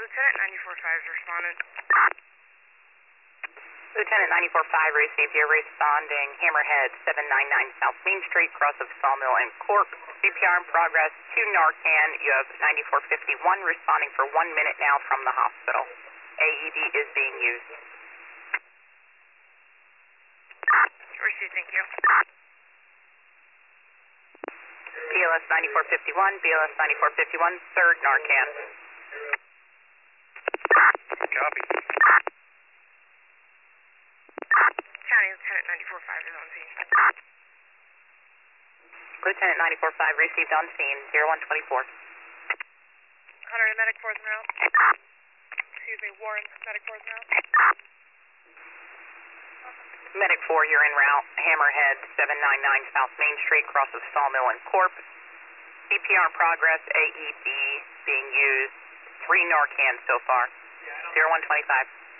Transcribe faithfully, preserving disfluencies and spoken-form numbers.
Lieutenant ninety-four five is responding. Lieutenant ninety-four five received your responding Hammerhead seven ninety-nine South Main Street, cross of Sawmill and Corp. C P R in progress to Narcan. You have ninety-four fifty-one responding for one minute now from the hospital. A E D is being used. Received, thank you. B L S ninety-four fifty-one, B L S ninety-four fifty-one, third Narcan. Copy. County Lieutenant ninety-four five is on scene. Lieutenant ninety-four five received on scene, zero one twenty-four. Hunter to medic fourth route. Excuse me, Warren, medic fourth route. Medic four, you're en route. Hammerhead seven ninety-nine South Main Street, cross of Sawmill and Corp. C P R in progress, A E D being used. Three Narcan so far. zero one twenty-five.